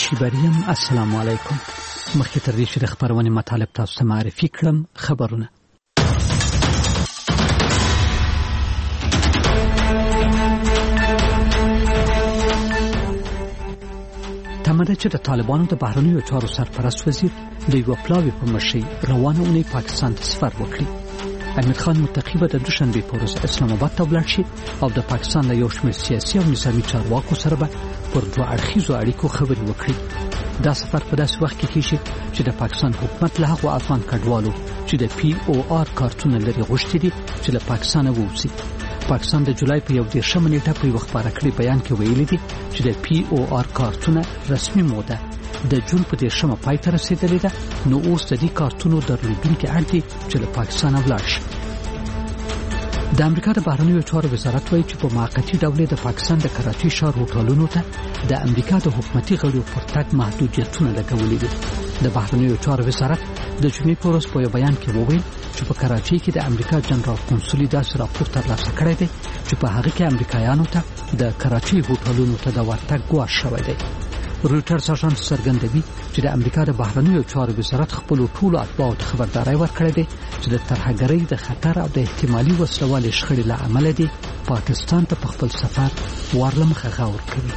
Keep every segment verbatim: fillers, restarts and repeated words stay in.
شیبریم السلام علیکم. مخکې تر دې چې د خبرونې مطالب تاسو ته معرفي کړم خبرونه. تمه ده چې د طالبانو د بهرنیو چارو سرپرست وزیر د یوه پلاوي په مشرۍ روانه اونۍ پاکستان ته سفر وکړي. امیر خان متقي به د دوشنبې په ورځ اسلام آباد ته ولاړ شي او د پاکستان له یو شمېر سیاسي او نظامي چارواکو سره به پر دوه اړخیزو اړیکو خبرې وکړي. دا سفر په داسې وخت کې کېږي چې د پاکستان حکومت له هغو افغان کډوالو چې د پی او آر کارتونه لري غوښتي دي چې له پاکستانه ووځي. پاکستان د جولای په یو دېرشمه نیټه په یوه خپاره کړي بیان کې ویلي دي چې د پی او آر کارتونه رسمي موده د جون په دېرشمه پای ته رسېدلې ده، نو اوس د دې کارتونو درلودونکي اړ دي چې له پاکستانه ولاړ شي. د امریکا د بهرنیو چارو وزارت وایي چې په موقتي ډول د پاکستان د کراچۍ ښار هوټلونو ته د امریکا د حکومتي غړو پر تګ محدودیتونه لګولي دي. د بهرنیو چارو وزارت د جمعې په ورځ په یو بیان کې وویل چې په کراچۍ کې د امریکا جنرال قونسلي داسې راپور ترلاسه کړی دی چې په هغه کې امریکایانو ته د کراچۍ هوټلونو ته د ورتګ ګواښ شوی دی. رویټرز اژانس څرګندوي چې د امریکا د بهرنیو چارو وزارت خپلو ټولو اتباعو ته خبرداری ورکړې ده چې د ترهګرۍ د خطر او د احتمالي وسلوالې شخړې له امله دي پاکستان ته په خپل سفر ورلمخه غور کوي.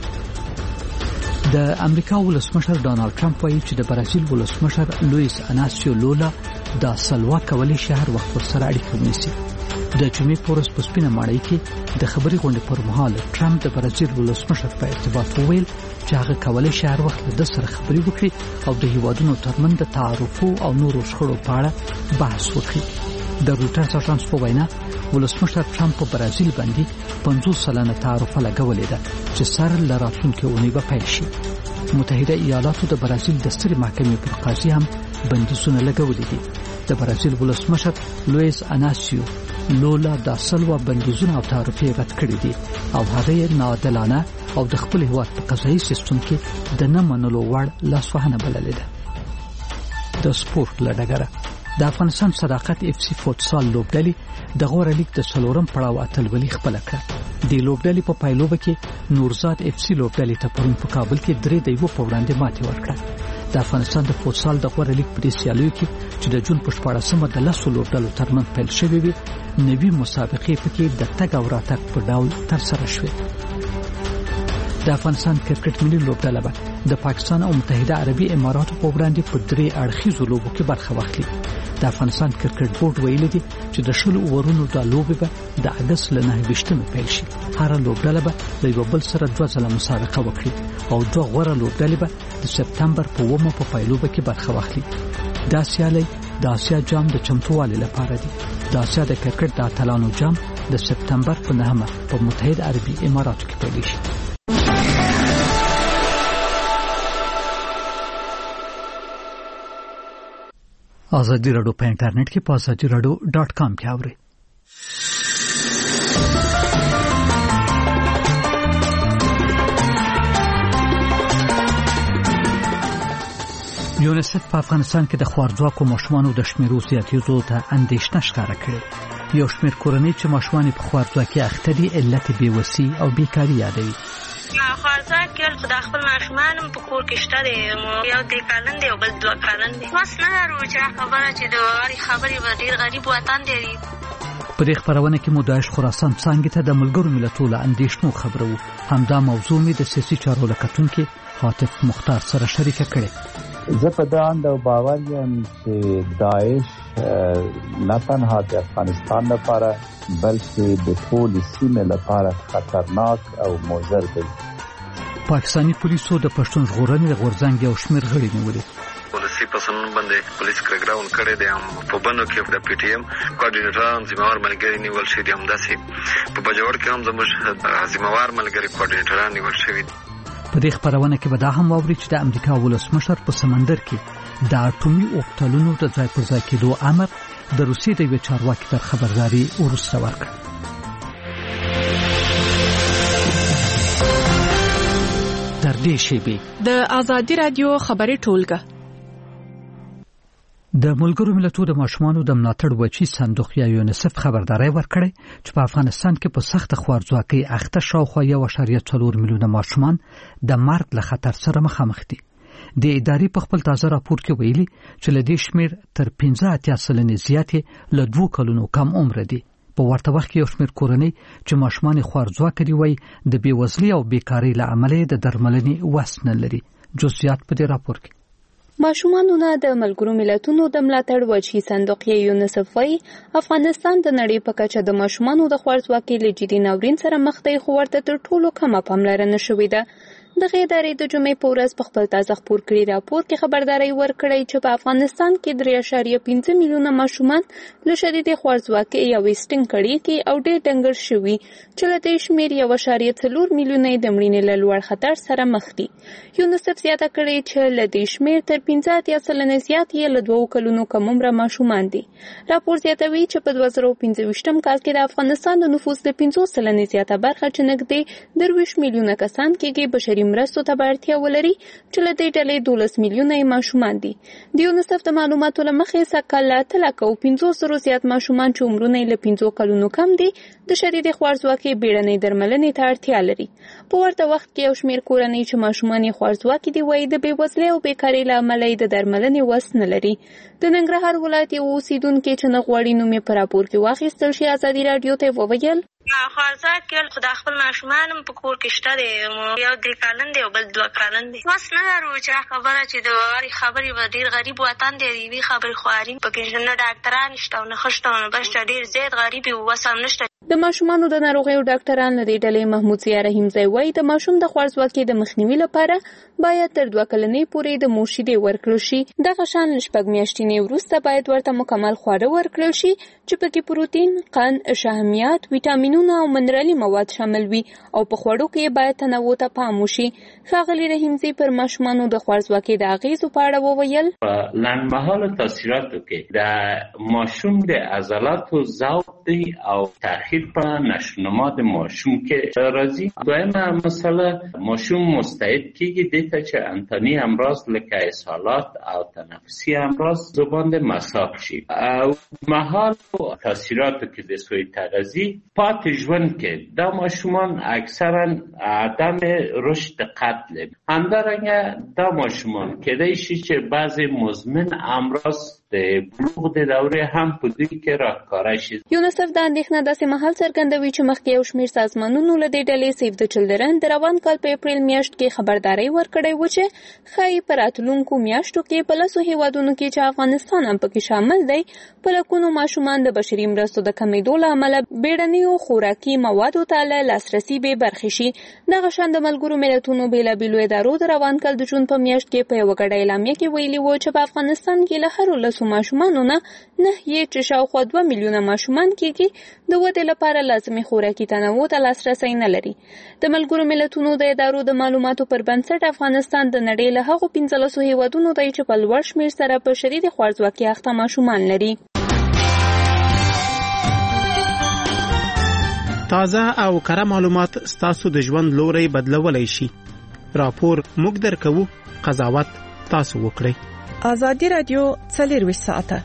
د امریکا ولسمشر ډانلډ ټرمپ وایي چې د برازیل ولسمشر لویس اناسیو لولا د سلوا کولې شهر وخت پر سره اړیکه ونیسي. د جمعې په ورځ په سپینه ماڼۍ کې د خبري غونډې پر مهال ټرمپ د برازیل ولسمشر په ارتباط وویل چې هغه کولای شي هر وخت د سره خبري وکړي او د هیوادونو ترمنځ د تعارفو او نورو شخړو په اړه بحث وکړي. د رویټرز اژانس په وینا ولسمشر ټرمپ په برازیل باندې پنځوس سلنه تعرفه لګولې ده چې سر له راتلونکې اونۍ به پیل شي. متحده ایالاتو د برازیل د سترې محکمې پر قاضي هم بندیزونه لګولي دي. د برازیل ولسمشر لویس اناسیو لولا د سلوا بندیزونه او تعرفې رد کړې دي او هغه یې ناعادلانه او د خپل هیواد په قضایي سیستم کې د نه منلو وړ لاسوهنه بللې ده. د سپورت له ډګره د افغانستان صداقت اف سی فوتسال لوبډلې د غوره لیګ د څلورم پړاو اتلولي خپله کړه. د لوبډلې په پایلوبه کې نورزاد اف سی لوبډلې ته پرون په کابل کې درې د یو په وړاندې ماتې ورکړه. د افغانستان د فوتسال د غوره لیګ په دې سیالیو کې چې د جون په شپاړسمه د لسو لوبډلو ترمنځ پیل شوې وي، نوي مسابقې پکې د تګ او راتګ په ډول ترسره شوې. د افغانستان کرکټ ملي لوبډله به د پاکستان او متحده عربي اماراتو په وړاندې په درې اړخیزو لوبو کې برخه واخلي. د افغانستان کرکټ بورډ ویلي دي چې د شلو اورونو د لوبې به د اګست له نهه ویشتمې پیل شي. هر لوبډله به د یو بل سره دوه ځله مسابقه وکړي او دوه غوره لوبډلې به د سپتمبر په اوومه په پایلوبه کې برخه واخلي. دا سیالي د آسیا جام د چمتووالي لپاره دي. د آسیا د کرکټ د اتلانو جام د سپتمبر په نهمه په متحده عربي اماراتو کې پیل شي. آزادی راډیو په انټرنیټ کې په آزادی راډیو ډاټ کام کې اورئ. یونیسف په افغانستان کې د خوارځواکو ماشومانو د شمیرو زیاتېدو ته اندېښنه ښکاره کړې. یو شمېر کورنۍ چې ماشومان په خوارځواکۍ اخته دي علت بېوسي او بیکاري یادوي. خوارځواک یو خو د خپل ماشومان په کور کې شته دی، یو درې کلن دی او بل دوه کلن دی. وس نه لرو چې خبره چې د هرې خبرې به ډېر غریب وطن دی. په دې خبرونه کې مو د عشق خراسان څانګې ته د ملګرو ملتونو له اندېښنو خبرو. همدا موضوع مې د سیاسي چارو له کتونکي عاطف مختار سره شریکه کړې. زه په دا اند او باور یم چې داعش نه تنها د افغانستان لپاره بلکې د ټولې سیمې لپاره خطرناک او مضر دی. پاکستاني پولیسو د پښتون ژغورنې د غورځنګ یو شمېر غړي نیولي. پولیسي پسنون باندې پولیس کرګراون کړی دی. هم په بنو کې د پی ټی ایم کوارډینیټران ذمہوار ملګري نیول شوي دي. همداسې په بجوړ کې هم زموږ ذمہوار ملګري کوارډینیټران نیول شوي دي. په دې خبرونه کې به دا هم واوري چې د امریکا ولسمشر په سمندر کې د اټومي اوبتلونو د ځای پر ځای کېدو امر د روسیې د یوې چارواکي تر خبرداري وروسته ورکړ. تر دې شیبې د آزادی رادیو خبري ټولګه د ملګرو ملتونو د ماشومانو د ملاتړ وچی صندوق یا یونیسف خبرداري ورکړې چې په افغانستان کې په سخت خوارځواکۍ اخته شاوخوا یو اعشاریه څلور میلیونه ماشومان د مرګ له خطر سره مخامخ دي. د ادارې په خپل تازه راپور کې ویلي چې له دې شمیر تر پنځه اتیا سلنې زیاتې له دوه کلونو کم عمر دي. په ورته وخت کې یو شمیر کورنۍ چې ماشومان خوارځواکه دي وایي د بېوزلۍ او بیکارۍ له امله د درملنې وس نه لري. جزئیات په دې راپور کې. ماشومانو نه د ملګرو ملتونو د ملاتړ وجهي صندوق یا یونیسف وايي افغانستان د نړۍ په کچه د ماشومانو د خوارځواکۍ له جدي ناورین سره مخ دی، خو ورته تر ټولو کمه پاملرنه شوې ده. دغه ادارې د جمعې په ورځ په خپل تازه خپور کړي راپور کې خبرداري ورکړې چې په افغانستان کې درې اعشاریه پنځه میلیونه ماشومان له شدید خوارځواکۍ یا ویسټینګ کړي کې او ډېر ډنګر شوي چې له دې شمیر یو اعشاریه څلور میلیونه د مړینې له لوړ خطر سره مخ دي. یونیسف زیاته کړې چې له دې شمیر تر پنځه اتیا سلنې زیات یې له دوه کلونو کم عمره ماشومان دي. راپور زیاتوي چې په دوه زره پنځه ویشتم کال کې د افغانستان د نفوس د پنځوس سلنې زیاته برخه چې نږدې درویشت میلیونه کسان کېږي بشري مرستو ته اړتیا ولري چې له دې ډلې دولس میلیونه ماشومان دي. د یونیسف د معلوماتو له مخې سږکال له اتلس سوه پنځوس زره زیات ماشومان چې عمرونه یې له پنځو کلونو کم دي د شدید خوارځواکۍ بیړنۍ درملنې ته اړتیا لري. په ورته وخت کې یو شمېر کورنۍ چې ماشومان یې خوارځواکي دي وایي د بېوزلۍ او بیکارۍ له امله یې د درملنې وس نه لري. د ننګرهار ولایت یو اوسیدونکي چې نه غواړي نوم یې په راپور کې واخیستل شي ازادي راډیو ته وویل خوارځواکي خو د خپل ماشومان هم په کور کې شته دی، یو درې کلن دی او بل دوه کلن دی. وس نه لرو چې خبره چې د هرې خبرې به ډېر غریب وطن دی، د یوې خبرې خواري پکې نه ډاکټران شته او نه ښه شته او نه بس ډېر زیات غریب یو، وس هم نشته. د ماشومانو د ناروغیو ډاکټران له دې ډلې محمود ضیا رحیمزی وایي د ماشوم د خوارځواکۍ د مخنیوي لپاره باید تر دوه کلنۍ پورې د مور شیدې ورکړل شي. دغه شان له شپږ میاشتنې وروسته باید ورته مکمل خواړه ورکړل شي چې پکې پروتین، قند، شحمیات، ویټامینونه او منرالي مواد شامل وي او په خوړو کې باید تنوع ته پام وشي. ښاغلي رحیمزی پر ماشومانو د خوارځواکۍ د اغېزو په اړه وویل په لنډمهاله تاثیراتو کې د ماشوم د عضلاتو ضعف دی او تاخیر په نشونما د ماشوم کې راځي. دویمه مسله ماشوم مستعد کېږي دې ته چې انتاني امراض لکه اسهالات او تنفسي امراض زبان مساق شي. او مهال تاثیراتو کې د سوی تغذیه پاتې ژوند کې دا ماشومان اکثرا عدم رشد قد لري. همدارنګه دا ماشومان کېدای شي چې بعضی مزمن امراض د بلوغ د دورې هم په دوی کې راښکاره شي. یونیسف د اندېښنه داسې مهال څرګندوي چې مخکې یو شمېر سازمانونو له دې ډلې سیف د چلډرن د روان کال په اپریل میاشت کې خبرداری ورکړی و چې ښایي په راتلونکو میاشتو کې په لسو هېوادونو کې چې افغانستان هم پکې شامل دی په لکونو ماشومان د بشري مرستو د کمېدو له امله بیړنیو خوراکي موادو ته له لاسرسي بې برخې شي. دغه شان د ملګرو ملتونو بېلابېلو ادارو د روان کال د جون په میاشت کې په یوه ګډه اعلامیه کې ویلي و چې په افغانستان کې له هرو لسو ماشومانو نه نه یې چې شاوخوا دوه میلیونه ماشومان کېږي د ودې لپاره لازمي خوراکي تنوع ته لاسرسی نه لري. د ملګرو ملتونو د ادارو د معلوماتو پر بنسټ افغانستان د نړۍ له هغو پنځلسو هېوادونو دی چې په لوړ شمېر سره په شدید خوارځواکۍ اخته ماشومان لري. تازه او کره معلومات ستاسو د ژوند لوري بدلولای شي. راپور موږ درکوو، قضاوت تاسو وکړئ. ازادي رادیو څلرویشت ساعته.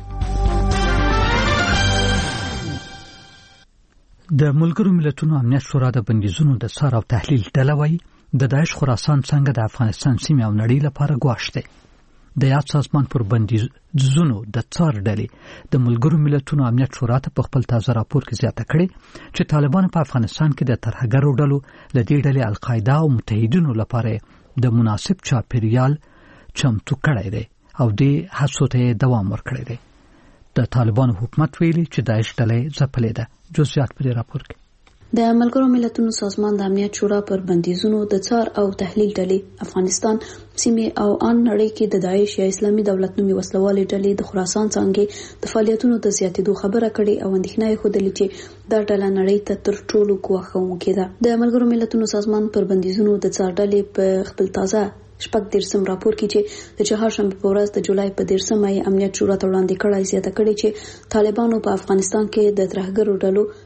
د ملګرو ملتونو امنیت شورا د بندیزونو د څار او تحلیل ډله وایي د داعش خراسان څنګه د افغانستان سیمې او نړۍ لپاره ګواښ دی. د یاد سازمان پر بندیزونو د څار ډلې د ملګرو ملتونو امنیت شورا ته په خپل تازه راپور کې زیاته کړې چې طالبان په افغانستان کې د ترهګرو ډلو له دې ډلې القاعده او متحدینو لپاره د مناسب چاپیریال چمتو کړی دی او دې هڅو ته دوام ورکړی دی. د طالبانو حکومت ویلي چې داعش ډلې ځپلې ده. جزئیات په دې راپور کې. د ملګرو ملتونو سازمان د امنیت شورا پر بندیزونو د څار او تحلیل ډلې افغانستان سیمې او ان نړۍ کې د داعش یا اسلامي دولت نومي وسلوالې ډلې د خراسان څنګه د فعالیتونو د زیاتېدو خبره کړې او اندېښنه یې خوده چې دا ډله نړۍ ته تر ټولو ګواښونکې ده. د ملګرو ملتونو سازمان پر بندیزونو د څار ډلې په خپل تازه شپږ دیرشم راپور کې چې د چهارشنبه په ورځ د جولای په دیرشمه یې امنیت شورا ته وړاندې کړی زیاته کړې چې طالبانو په افغانستان کې د ترهګرو ډلو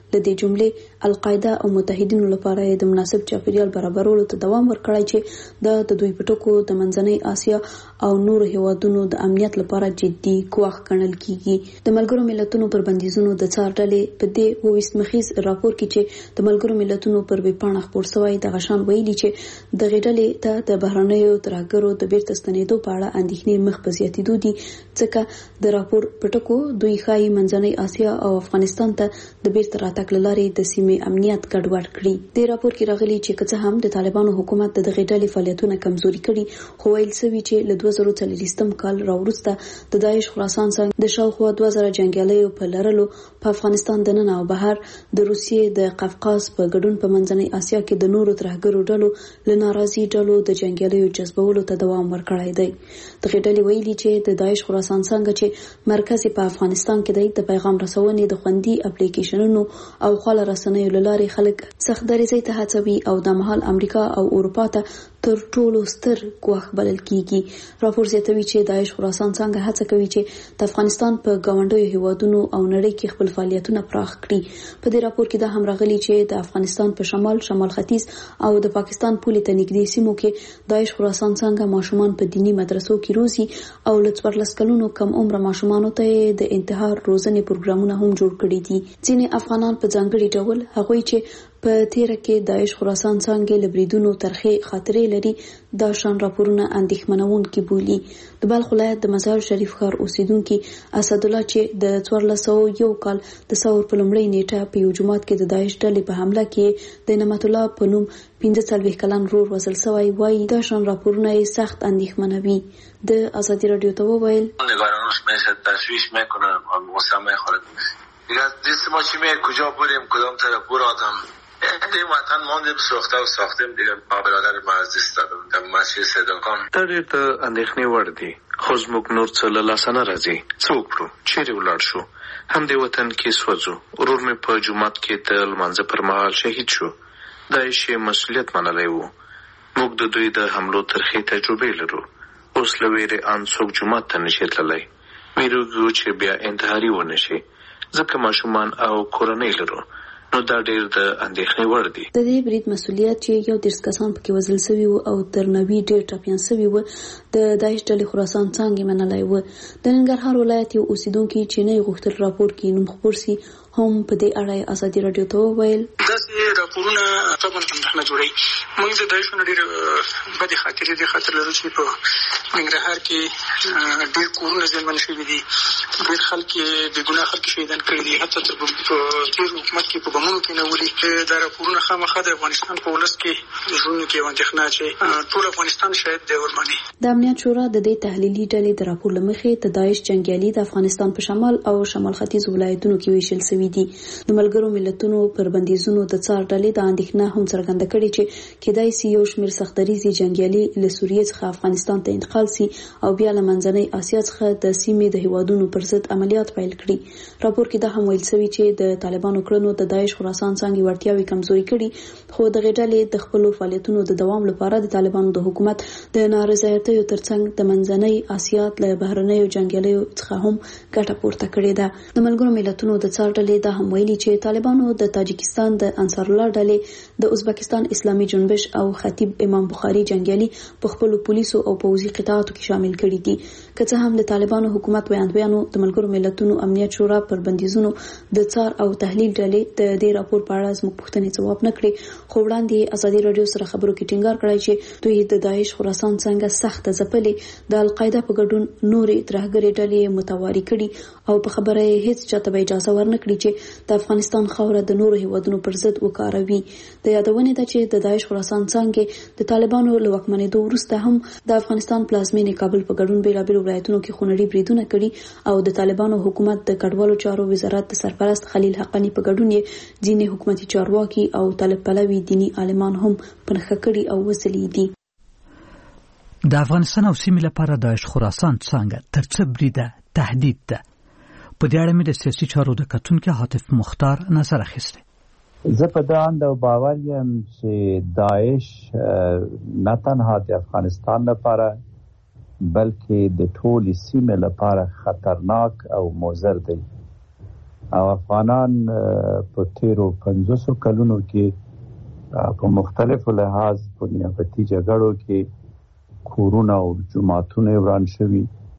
لدې جملې القاعده او متحدینو لپاره د مناسب چاپیریال برابرولو ته دوام ورکړی چې د د دوی په ټکو د منځنۍ اسیا او نور هیوادونو د امنیت لپاره جدي ګواښ ګڼل کیږي. د ملګرو ملتونو پر بندیزونو د څار ډلې په دې وویست مخیز راپور کې چې د ملګرو ملتونو پر ویبپاڼه خپور شوی د غشان ویلي چې د غډلې ته د بهرنیو ترهګرو د بیرته ستنېدو په اړه اندېښنې مخ په زیاتېدو دي، ځکه د راپور په ټکو دوی ښایي منځنۍ اسیا او افغانستان ته د بیرته راتګ له لارې د سیمې امنیت ګډوډ کړي. د راپور کې راغلي چې که څه هم د طالبانو حکومت د دغې ډلې فعالیتونه کمزوري کړي، خو ویل شوي چې له دوه زره څلوېښتم کال راوروسته د داعش خراسان څنګ د شاوخوا دوه زره جنګیالیو په لرلو په افغانستان دننه او بهر د روسیې د قفقاز په ګډون په منځنۍ اسیا کې د نورو ترهګرو ډلو له ناراضي ډلو د جنګیالیو جذبولو ته دوام ورکړی دی. دغې ډلې ویلي چې د داعش خراسان څنګ چې مرکز په افغانستان کې دی، د پیغام رسونې د خوندي اپلیکیشنونو او خواله رسنیو له لارې خلک سخت دریځۍ ته هڅوي او د مهال امریکا او اروپا ته تر ټولو ستر ګواښ بلل کیږي. راپور زیاتوي چې داعش خراسان څنګه هڅه کوي چې د افغانستان په گاونډیو هیوادونو او نړۍ کې خپل فعالیتونه پراخ کړي. په دې راپور کې دا هم راغلي چې د افغانستان په شمال، شمال ختیځ او د پاکستان پولې ته نږدې سیمو کې داعش خراسان څنګه ماشومان په دینی مدرسو کې روزي او له څوارلس کلونو کم عمر ماشومانو ته د انتحار روزنې پروګرامونه هم جوړ کړي دي. ځینې افغانان په ځانګړي ډول هغوی چې په تیره کې داعش خراسان څنګه لبریدونو ترخه خاطرې لري دا شان راپورونه اندېښمنونکي بولي. د بلخ ولایت د مزار شریف ښار اوسیدونکي اسد الله چې د څوارلس سوه یو کال د ثور په لومړۍ نیټه په یو جماعت کې د داعش ډلې په حمله کې د نعمت الله په نوم پنځه څلوېښت کلن ورور وژل شوی وایي دا شان راپورونه یې سخت اندېښمنوي. د ازادي راډیو ته وویل نگرانش میشه، تشویش میکنه، غصه میخوره. دیگه دست ما چی میه کجا بریم، کدام طرف برادم این وطن ماندیم ساخته و ساختیم دیگه. ما برادر معزز دادم در مسجد صداقان دا ډېر د اندېښنې وړ دي، خو زموږ نور څه له لاسه نه راځي. څه وکړو، چیرې ولاړ شو؟ همدې وطن کې سوځو. ورور مې په جومات کې د لمانځه پر مهال شهید شو. داعش یې مسؤلیت منلی و. موږ د دوی د حملو ترخې تجربې لرو. اوس له ویرې ان څوک جومات ته نشي تللی. ویرېږو چې بیا انتحاري ونه شي، ځکه ماشومان او کورنۍ لرو. نو دا ډېر د اندېښنې وړ دي. د دې برید مسؤلیت چې یو دېرش کسان پکې وژل شوي وو او تر نوي ډېر ټپیان شوي وو د داعش ډلې خراسان څانګې منلی و. د ننګرهار ولایت یو اوسیدونکي چې نه یې غوښتل راپور کې نوم خپور سي هم په دې اړه ازادي راډیو ته وویل داسې راپورونه طبعا اندېښنه جوړوي. موږ د داعش نه ډېر بدې خاطرې دې خاطر لرو چې په ننګرهار کې ډېر کورونه زیانمن شوي دي، ډېر خلک د ګناه خلک شهیدان کړي دي، حتی تر تېر حکومت کې په بمونو کې نولي. دا راپورونه خامخا د افغانستان په ولس کې زړونو کې یوه اندېښنه چې ټول افغانستان شاید دی ورمني. د امنیت شورا د دې تحلیلي ډلې د راپور له مخې د داعش جنګیالي د افغانستان په شمال او شمال ختیځ ولایتونو کې ویشل شوي دي. د ملګرو ملتونو پر بندیزونو د څار ډلې د اندېښنه هم څرګنده کړې چې کېدای شي یو شمېر سختدریځي جنګیالي له سوریې څخه افغانستان ته انتقال شي او بیا له منځنۍ اسیا څخه د سیمې د هیوادونو پر ضد عملیات پیل کړي. راپور کې دا هم ویل شوي چې د طالبانو کړنو د داعش خراسان څنګه وړتیاوې کمزوري کړي، خو دغه ډلې د خپل فعالیتونو د دوام لپاره د طالبانو د حکومت د نارضایتیو ترڅنګ د منځنۍ اسیا له بهرنیو جنګیالیو څخه هم ګټه پورته کړې ده. د ملګرو ملتونو د څار ډلې دا هم ویلي چې طالبانو د تاجکستان د انصار الله ډلې، د ازبکستان اسلامي جنبش او خطیب امام بخاري جنګیالي په خپل پولیسو او پوځي قطاعاتو کې شامل کړي دي. که څه هم د طالبانو حکومت ویاندویانو د ملګرو ملتونو امنیت شورا پر بندیزونو د څار او تحلیل ډلې د دې راپور په اړه زموږ پوښتنې ځواب نه کړې، خو وړاندې ازادي راډیو سره خبرو کې ټینګار کړی چې دوی د داعش خراسان څنګه سخت ځپلې، د القاعده په ګډون نورې ترهګرې ډلې متواري کړي او په خبره یې هیڅ چاته اجازه ورنکړي چې د افغانستان خاوره د نورو هیوادونو پر ضد وکاروي. د یادونې ده چې د داعش خراسان څنګه د طالبانو له واکمنېدو وروسته هم د افغانستان پلازمینې کابل په ګډون بیلابیلو ولایتونو کې خونړي بریدونه کړي او د طالبانو حکومت د کډوالو چارو وزارت د سرپرست خلیل حقانی په ګډون یې ځینې حکومتي چارواکي او طالب پلوي دینی عالمان هم پنهخه کړي او وسلې دي. د افغانستان او سیمې لپاره داعش خراسان څنګه تر څه بریده تهدید ده. په دې اړه مې د سیاسي چارو د کتونکي عاطف مختار نظر اخیسته. زه په دا اند او باور یم چې داعش نه تنها د افغانستان لپاره بلکې د ټولې سیمې لپاره خطرناک او مضر دی. او افغانان په تیرو پنځوسو کلونو کې په مختلفو لحاظ په نیابتي جګړو کې کورونه او جماعتونه وران شوي